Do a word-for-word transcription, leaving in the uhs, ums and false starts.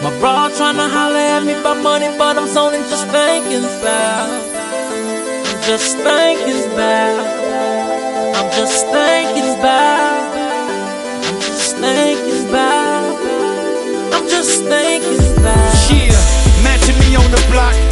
My bro tryna holler at me about money, but I'm zoning, just thinking about. I'm just thinking about. I'm just thinking about. I'm just thinking about. I'm just thinking about. Yeah, matching me on the block.